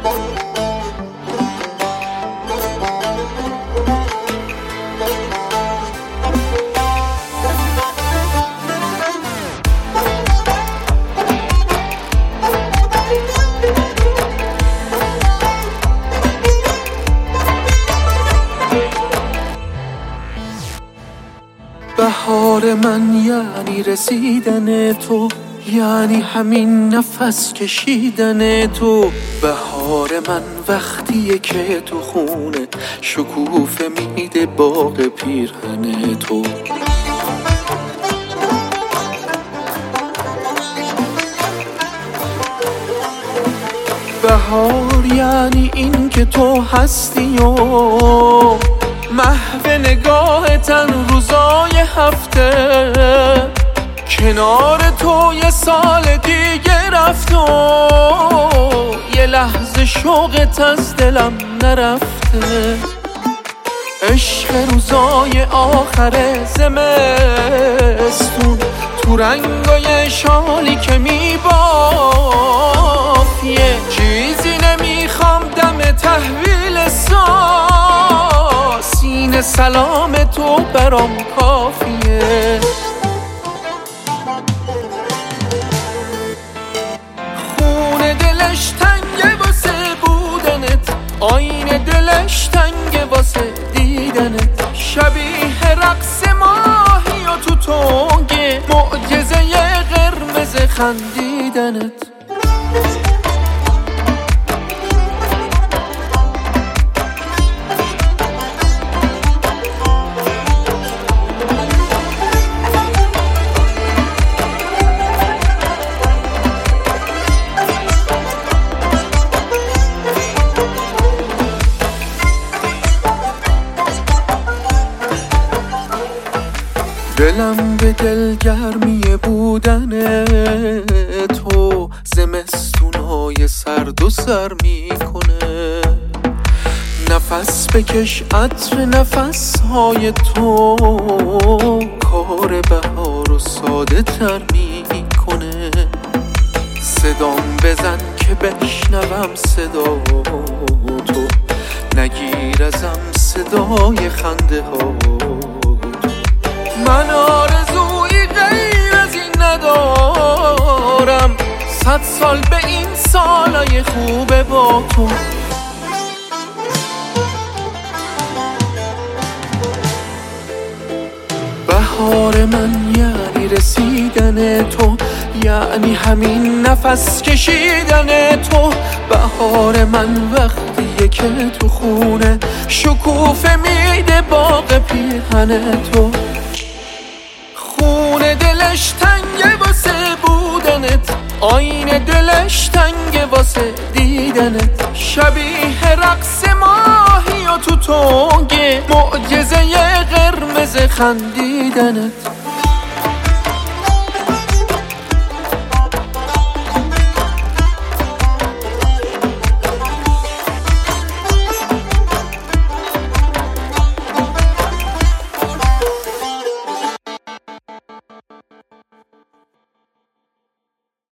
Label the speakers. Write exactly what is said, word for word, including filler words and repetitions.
Speaker 1: بهار من یعنی رسیدن تو، یعنی همین نفس کشیدن تو. بهار من وقتیه که تو خونه شکوفه میده باغ پیرهن تو. بهار یعنی این که تو هستی و محو نگاه تن روزای هفته، کنار تو یه سال دیگه رفت و یه لحظه شوقت از دلم نرفته. عشق روزای آخر زمستون تو رنگای شالی که میباف، یه چیزی نمیخوام دم تحویل ساز، سینه سلام تو برام کافیه. خونه دلش تنگه واسه بودنت، آینه دلش تنگه واسه دیدنت. شبیه رقص ماهی و تو تنگه معجزه قرمز خندیدنت. دلم به دلگرمی بودن تو زمستونای سرد و سر میکنه. نفس بکش عطر نفسهای تو کار بهار و ساده تر میکنه. صدام بزن که بشنوم صدا تو، نگیر ازم صدای خنده ها. من آرزویی غیر از این ندارم، صد سال به این سالای خوبه با تو. بهار من یعنی رسیدن تو، یعنی همین نفس کشیدن تو. بهار من وقتیه که تو خونه شکوفه میده باغ پیرهن تو. خونه دلش تنگه واسه بودنت، آینه دلش تنگه واسه دیدنت. شبیه رقص ماهی و تو تنگه معجزه قرمز خندیدنت.